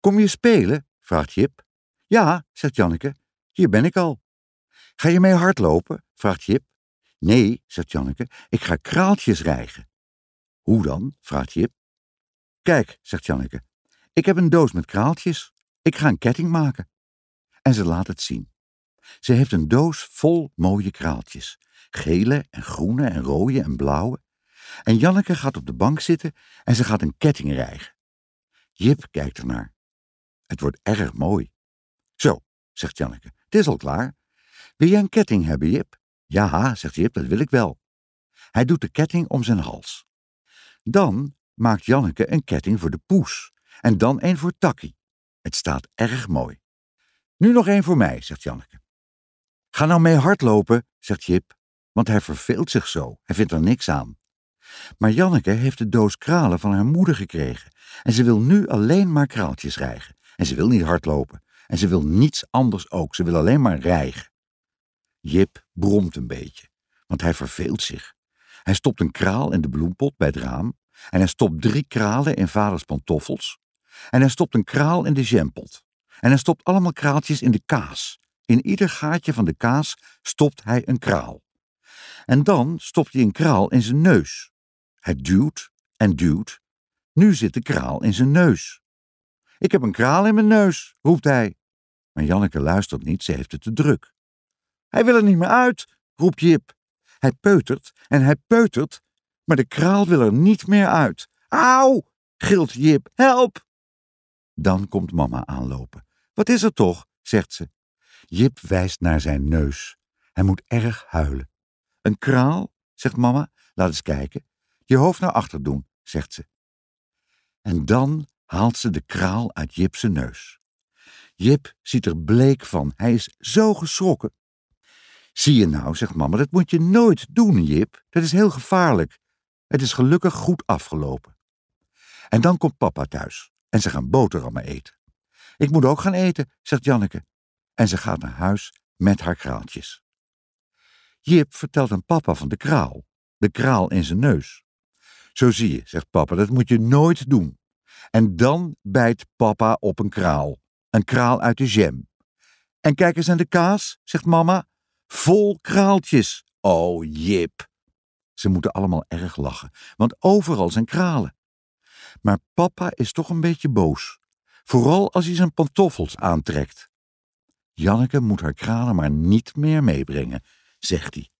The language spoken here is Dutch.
Kom je spelen? Vraagt Jip. Ja, zegt Janneke, hier ben ik al. Ga je mee hardlopen? Vraagt Jip. Nee, zegt Janneke, ik ga kraaltjes rijgen. Hoe dan? Vraagt Jip. Kijk, zegt Janneke, ik heb een doos met kraaltjes. Ik ga een ketting maken. En ze laat het zien. Ze heeft een doos vol mooie kraaltjes. Gele en groene en rode en blauwe. En Janneke gaat op de bank zitten en ze gaat een ketting rijgen. Jip kijkt ernaar. Het wordt erg mooi. Zo, zegt Janneke, het is al klaar. Wil jij een ketting hebben, Jip? Ja, zegt Jip, dat wil ik wel. Hij doet de ketting om zijn hals. Dan maakt Janneke een ketting voor de poes en dan een voor Takkie. Het staat erg mooi. Nu nog een voor mij, zegt Janneke. Ga nou mee hardlopen, zegt Jip, want hij verveelt zich zo. Hij vindt er niks aan. Maar Janneke heeft de doos kralen van haar moeder gekregen en ze wil nu alleen maar kraaltjes rijgen. En ze wil niet hardlopen en ze wil niets anders ook. Ze wil alleen maar rijgen. Jip bromt een beetje, want hij verveelt zich. Hij stopt een kraal in de bloempot bij het raam en hij stopt 3 kralen in vaders pantoffels en hij stopt een kraal in de jampot en hij stopt allemaal kraaltjes in de kaas. In ieder gaatje van de kaas stopt hij een kraal. En dan stopt hij een kraal in zijn neus. Hij duwt en duwt. Nu zit de kraal in zijn neus. Ik heb een kraal in mijn neus, roept hij. Maar Janneke luistert niet, ze heeft het te druk. Hij wil er niet meer uit, roept Jip. Hij peutert en hij peutert, maar de kraal wil er niet meer uit. Auw, gilt Jip, help! Dan komt mama aanlopen. Wat is er toch, zegt ze. Jip wijst naar zijn neus. Hij moet erg huilen. Een kraal, zegt mama, laat eens kijken. Je hoofd naar achter doen, zegt ze. En dan haalt ze de kraal uit Jip zijn neus. Jip ziet er bleek van, hij is zo geschrokken. Zie je nou, zegt mama, dat moet je nooit doen, Jip. Dat is heel gevaarlijk. Het is gelukkig goed afgelopen. En dan komt papa thuis en ze gaan boterhammen eten. Ik moet ook gaan eten, zegt Janneke. En ze gaat naar huis met haar kraaltjes. Jip vertelt aan papa van de kraal in zijn neus. Zo zie je, zegt papa, dat moet je nooit doen. En dan bijt papa op een kraal uit de jam. En kijk eens aan de kaas, zegt mama, vol kraaltjes. Oh, Jip. Ze moeten allemaal erg lachen, want overal zijn kralen. Maar papa is toch een beetje boos, vooral als hij zijn pantoffels aantrekt. Janneke moet haar kralen maar niet meer meebrengen, zegt hij.